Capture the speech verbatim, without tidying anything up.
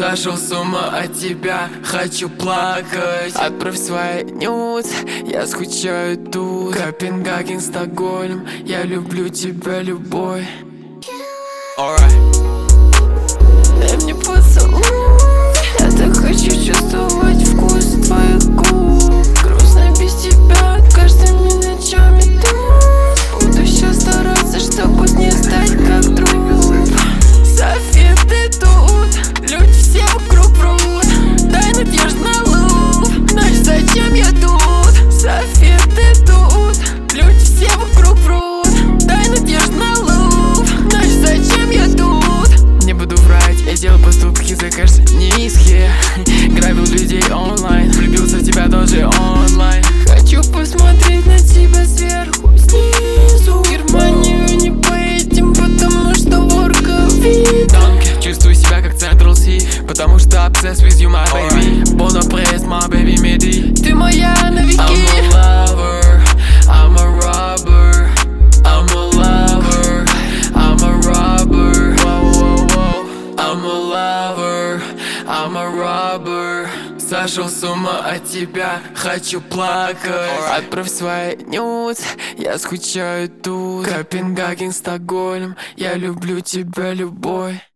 Сошел с ума от тебя, хочу плакать. Отправь свои нюд, я скучаю тут. Копенгаген, Стокгольм, я люблю тебя, любой. Alright. Дай мне поцелуй, я так хочу чувствовать вкус твоих губ. Грустно без тебя, каждыми ночами тут. Буду еще стараться, чтобы не стать как друг. София, ты тут, люди все вокруг врут. Дай надежду на лув, знаешь, зачем я тут? София, ты тут, люди все вокруг врут. Дай надежду на лув, знаешь, зачем я тут? Не буду врать, я делал поступки, закажешь низкие. Грабил людей онлайн, влюбился в тебя тоже онлайн. Хочу посмотреть на тебя сверху, снизу. В Германию не поедем, потому что ворка вид. Чувствую себя как Central C, потому что obsessed with you, my baby. Bon après, my baby Mehdi. Ты моя на веки. I'm a lover, I'm a robber. I'm a lover, I'm a robber. Whoa, whoa, whoa. I'm a lover, I'm a robber. Сошел с ума от тебя, хочу плакать. Отправь свои нюд, я скучаю тут. Копенгаген, Стокгольм, я люблю тебя, любой.